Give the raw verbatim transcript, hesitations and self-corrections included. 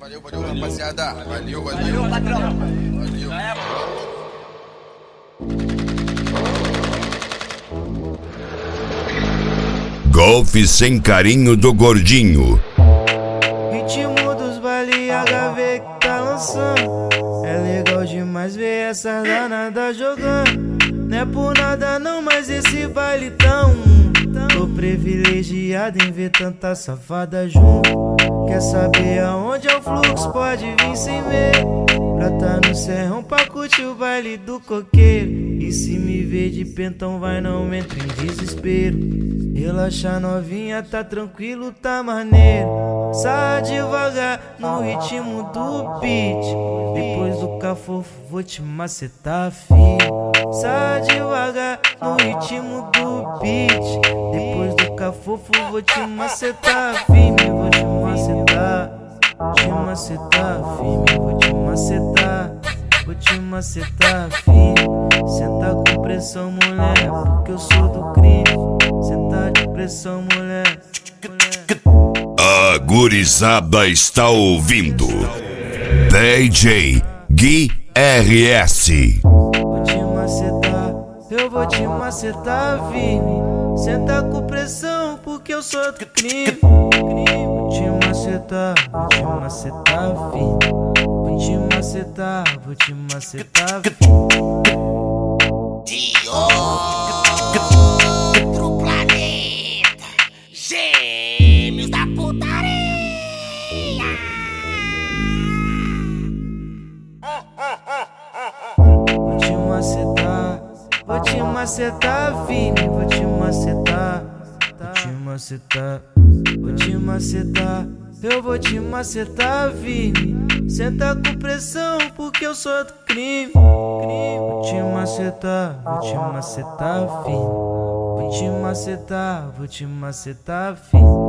Valeu, valeu, rapaziada. Valeu, valeu. Valeu, patrão. Valeu. Golfe sem carinho do gordinho. Ritmo dos baile H V que tá lançando. É legal demais ver essa danada jogando. Não é por nada não, mas esse baile tão tô privilegiado em ver tanta safada junto. Quer saber aonde é o fluxo? Pode vir sem medo. Pra tá no serrão pra curtir o baile do coqueiro. E se me ver de pentão vai, não entre em desespero. Relaxa novinha, tá tranquilo, tá maneiro. Sai devagar no ritmo do beat. Depois do cafofo vou te macetar, filho. Sai devagar no ritmo do beat. Depois do cafofo vou te macetar, firme, vou te macetar. Te macetar, firme, vou te macetar. Vou te macetar, firme. Senta com pressão, mulher, porque eu sou do crime. Senta de pressão, mulher. A gurizada está ouvindo D J Gui R S. Vou te macetar, eu vou te macetar, firme. Senta com pressão, porque eu sou do crime. Vou te macetar, vou te macetar, firme. Vou te macetar, vou te macetar, firme. De outro planeta, gêmeos da putaria. Vou te macetar, vou te macetar, firme. Vou te macetar, vou te macetar, vou te macetar. Eu vou te macetar, firme. Senta com pressão, porque eu sou do crime. Vou te macetar, vou te macetar, firme. Vou te macetar, vou te macetar, firme.